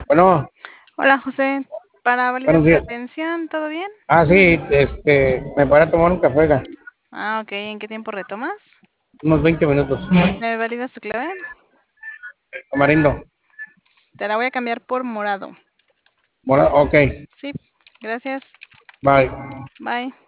Bueno, Hola José, para validar buenos tu días. atención, ¿todo bien? Sí, me para tomar un café, oiga, Ah, ok, ¿en qué tiempo retomas? unos 20 minutos. ¿Me validas tu clave? Tamarindo. Te la voy a cambiar por morado. Ok, Sí, gracias. bye. Bye.